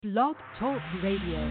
Blog Talk Radio.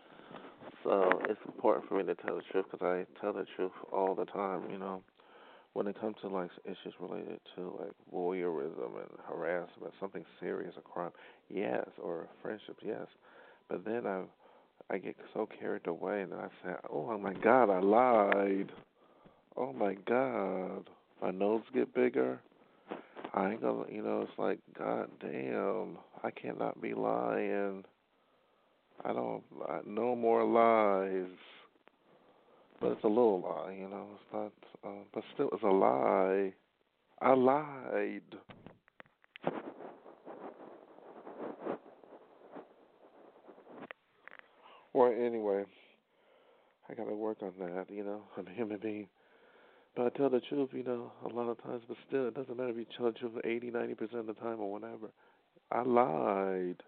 So it's important for me to tell the truth because I tell the truth all the time, when it comes to like issues related to like voyeurism and harassment, something serious, a crime, yes, or friendships, yes. But then I get so carried away and I say, oh my God, I lied. Oh my God, my nose get bigger. I ain't gonna, it's like, God damn, I cannot be lying. No more lies. But it's a little lie, it's not, but still, it's a lie. I lied. Well, anyway, I gotta work on that, I'm a human being. But I tell the truth, a lot of times, but still, it doesn't matter if you tell the truth 80, 90% of the time or whatever. I lied.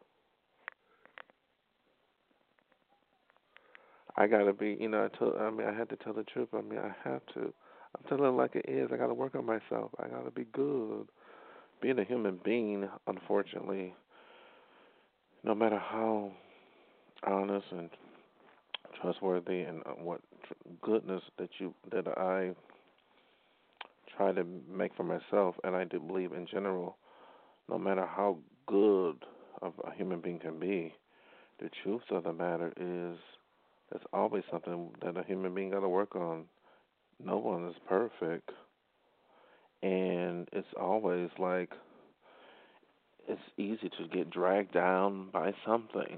I gotta be, I had to tell the truth. I mean, I have to. I'm telling it like it is. I gotta work on myself. I gotta be good. Being a human being, unfortunately, no matter how honest and trustworthy and what goodness that I try to make for myself, and I do believe in general, no matter how good of a human being can be, the truth of the matter is there's always something that a human being got to work on. No one is perfect, and it's always like it's easy to get dragged down by something.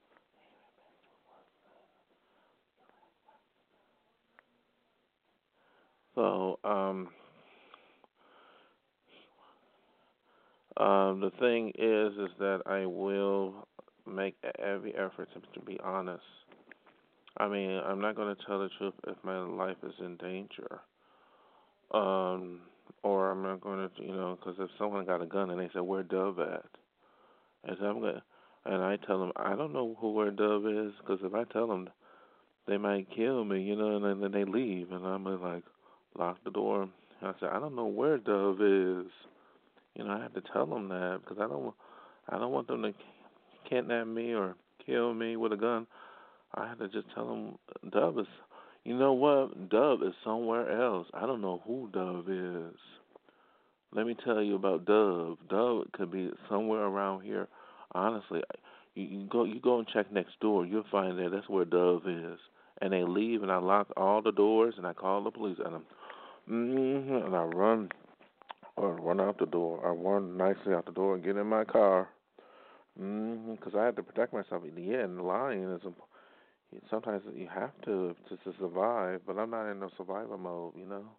So, the thing is that I will make every effort to be honest. I mean, I'm not going to tell the truth if my life is in danger. Um, or I'm not going to, because if someone got a gun and they say, where Dove at? And so I'm going to, and I tell them, I don't know who where Dove is, because if I tell them, they might kill me, and then they leave, and I'm gonna, like, lock the door. And I say, I don't know where Dove is. I have to tell them that, because I don't want them to kidnap me or kill me with a gun. I have to just tell them Dove is, you know what? Dove is somewhere else. I don't know who Dove is. Let me tell you about Dove. Dove could be somewhere around here. Honestly, you go and check next door. You'll find that's where Dove is. And they leave, and I lock all the doors, and I call the police, and I run out the door. I run nicely out the door and get in my car. Because I have to protect myself. Yeah, and lying is sometimes you have to survive, but I'm not in no survival mode.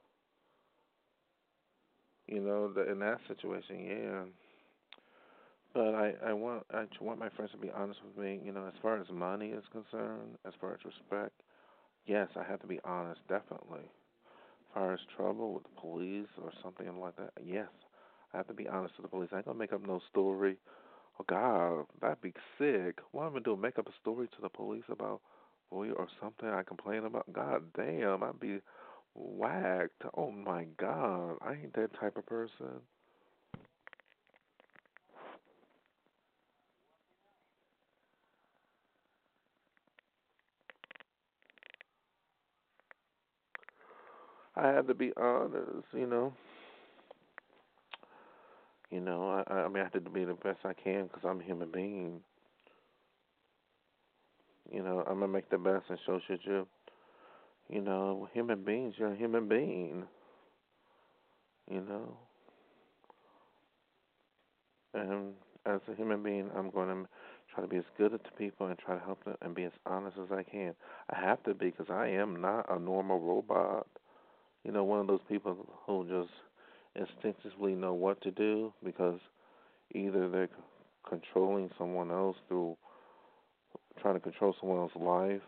In that situation, yeah. But I want my friends to be honest with me. As far as money is concerned, as far as respect, yes, I have to be honest, definitely. As far as trouble with the police or something like that, yes, I have to be honest to the police. I ain't gonna make up no story. Oh God, that'd be sick. What am I gonna do? Make up a story to the police about boy or something I complain about? God damn, I'd be whacked. Oh my God, I ain't that type of person. I have to be honest. I mean, I have to be the best I can because I'm a human being. I'm gonna make the best, and so should you. Human beings, you're a human being. You know, and as a human being, I'm going to try to be as good to people and try to help them and be as honest as I can. I have to be because I am not a normal robot. One of those people who just instinctively know what to do because either they're controlling someone else through trying to control someone else's life,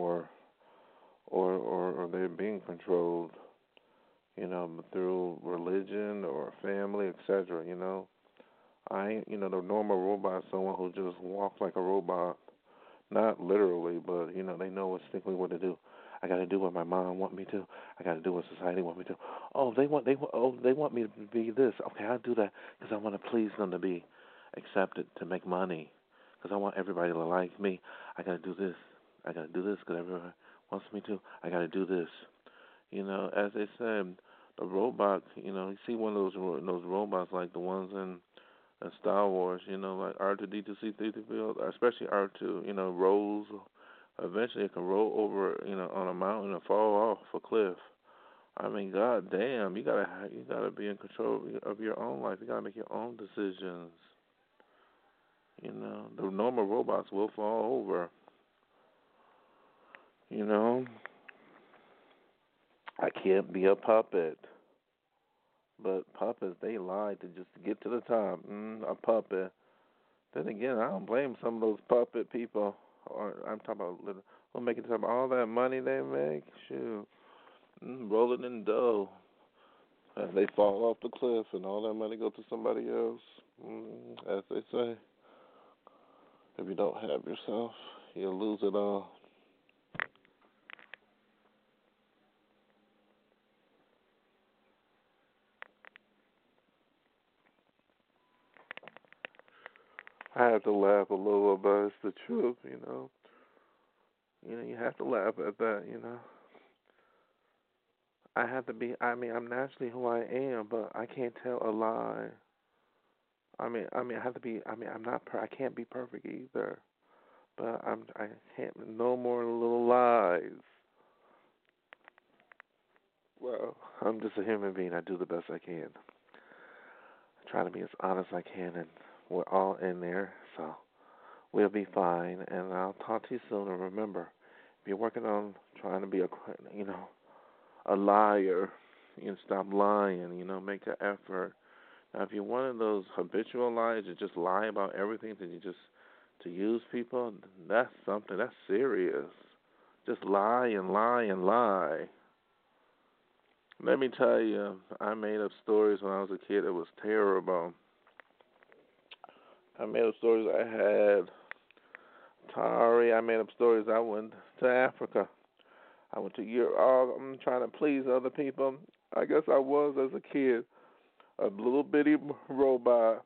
or they're being controlled, through religion or family, etc. I ain't, the normal robot is someone who just walks like a robot, not literally, but they know instinctively what to do. I got to do what my mom want me to. I got to do what society want me to. Oh, they want me to be this. Okay, I'll do that because I want to please them to be accepted to make money. Because I want everybody to like me. I got to do this. I got to do this because everyone wants me to. I got to do this. As they said, The robot, you see one of those robots like the ones in Star Wars, like R2D2, C3PO, especially R2, rolls. Eventually, it can roll over, on a mountain and fall off a cliff. I mean, god damn, you gotta be in control of your own life. You gotta make your own decisions. The normal robots will fall over. You know, I can't be a puppet. But puppets, they lie to just get to the top. A puppet. Then again, I don't blame some of those puppet people. Or I'm talking about we'll make it talk about all that money they make. Shoot, rolling in dough. And they fall off the cliff, and all that money goes to somebody else. As they say, if you don't have yourself, you'll lose it all. I have to laugh a little, but it's the truth. You have to laugh at that. I have to be. I mean, I'm naturally who I am, but I can't tell a lie. I have to be. I'm not. I can't be perfect either. But I can't. No more little lies. Well, I'm just a human being. I do the best I can. I try to be as honest as I can, and we're all in there, so we'll be fine. And I'll talk to you soon. And remember, if you're working on trying to be a liar, stop lying. Make an effort. Now, if you're one of those habitual liars that just lie about everything, that you just to use people, that's something. That's serious. Just lie and lie and lie. Let me tell you, I made up stories when I was a kid. It was terrible. I made up stories. I had Tari. I made up stories. I went to Africa. I went to Europe. I'm trying to please other people. I guess I was as a kid a little bitty robot.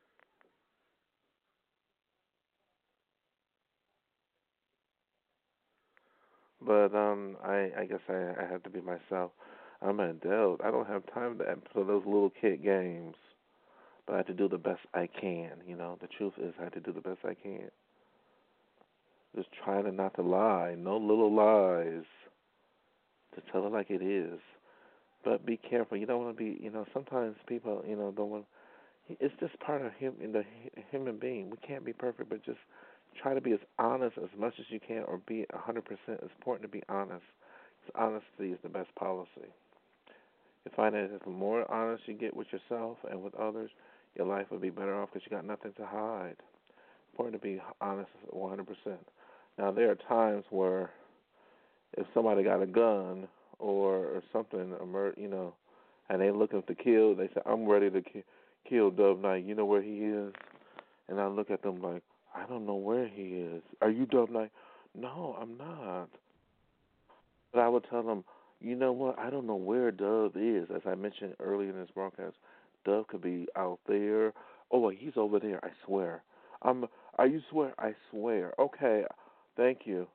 But I guess I have to be myself. I'm an adult. I don't have time for those little kid games. But I have to do the best I can. The truth is I have to do the best I can. Just trying to not to lie. No little lies. To tell it like it is. But be careful. You don't want to be. Sometimes people, don't want. It's just part of the human being. We can't be perfect, but just try to be as honest as much as you can, or be 100%. It's important to be honest. Because honesty is the best policy. You find that the more honest you get with yourself and with others, your life will be better off because you got nothing to hide. Important to be honest 100%. Now, there are times where if somebody got a gun or something, and they looking to kill, they say, I'm ready to kill Dove Knight. You know where he is? And I look at them like, I don't know where he is. Are you Dove Knight? No, I'm not. But I would tell them, you know what? I don't know where Dove is. As I mentioned earlier in this broadcast, Dove could be out there. Oh, well, he's over there. I swear. Are you swear? I swear. Okay. Thank you.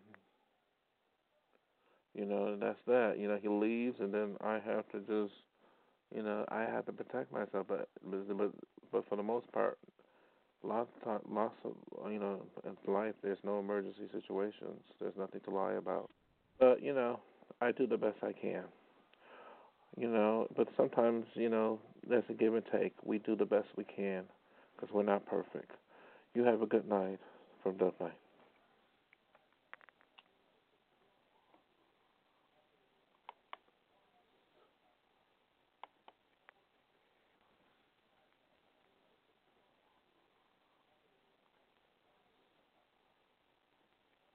And that's that. He leaves, and then I have to just, I have to protect myself. But for the most part, lots of, in life, there's no emergency situations. There's nothing to lie about. But I do the best I can. But sometimes, there's a give and take. We do the best we can because we're not perfect. You have a good night from Dove Night.